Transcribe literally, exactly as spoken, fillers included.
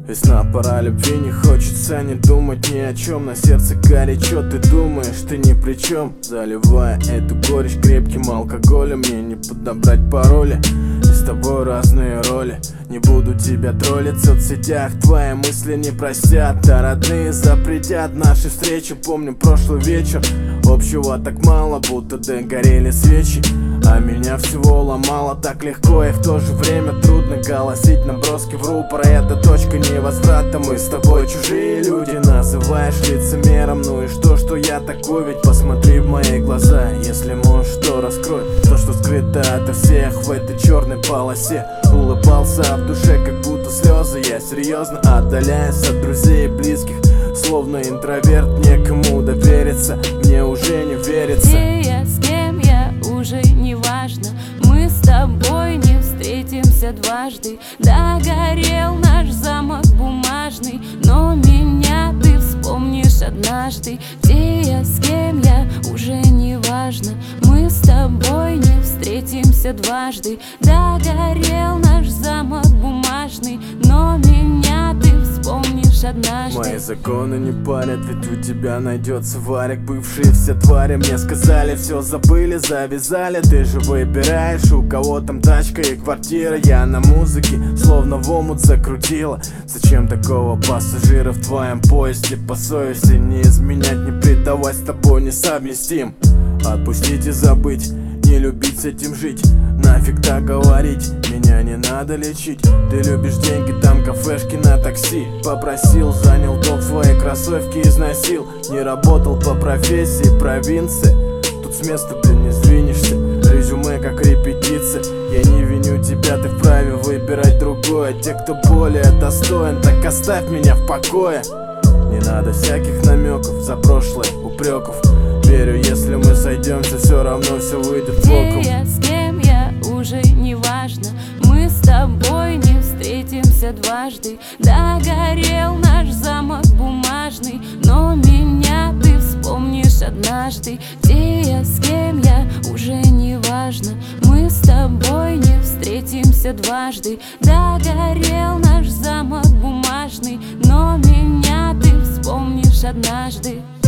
Весна, пора любви, не хочется не думать ни о чем. На сердце горячо, ты думаешь, ты ни при чем. Заливая эту горечь крепким алкоголем, мне не подобрать пароли, и с тобой разные роли. Не буду тебя троллить в соцсетях, твои мысли не простят, а родные запретят наши встречи. Помню прошлый вечер, общего так мало, будто догорели свечи, а меня всего ломало так легко, и в то же время трудно голосить наброски в рупор. Это точка невозврата, мы с тобой чужие люди. Называешь лицемером, ну и что, что я такой? Ведь посмотри в мои глаза, если можешь, то раскрой то, что скрыто ото всех в этой черной полосе. Улыбался в душе, как будто слезы, я серьезно отдаляюсь от друзей и близких, словно интроверт, некому довериться, мне уже не верится. Где я, с кем я, уже не важно. Мы с тобой не встретимся дважды. Догорел наш замок бумажный, но меня ты вспомнишь однажды. Где я, с кем я, уже не важно. Мы с тобой не встретимся дважды. Догорел наш замок бумажный, но меня ты вспомнишь однажды. Мои законы не парят, ведь у тебя найдется варик. Бывшие все твари мне сказали, все забыли, завязали. Ты же выбираешь, у кого там тачка и квартира. Я на музыке, словно в омут закрутила. Зачем такого пассажира в твоем поезде? По совести не изменять, не предавать, с тобой несовместим. Отпустить и забыть, не любить, с этим жить. Нафиг так говорить, меня не надо лечить. Ты любишь деньги, там кафешки на такси. Попросил, занял долг, свои кроссовки износил. Не работал по профессии, провинция. Тут с места ты не сдвинешься. Резюме как репетиция. Я не виню тебя, ты вправе выбирать другое. Те, кто более достоин, так оставь меня в покое. Не надо всяких намеков, за прошлое упреков. Верю, если мы сойдемся, все равно все выйдет боком. Где я, с кем я, уже не важно. Мы с тобой не встретимся дважды. Догорел наш замок бумажный, но меня ты вспомнишь однажды. Где я, с кем я, уже не важно. Мы с тобой не встретимся дважды. Догорел наш замок бумажный, но меня ты вспомнишь однажды.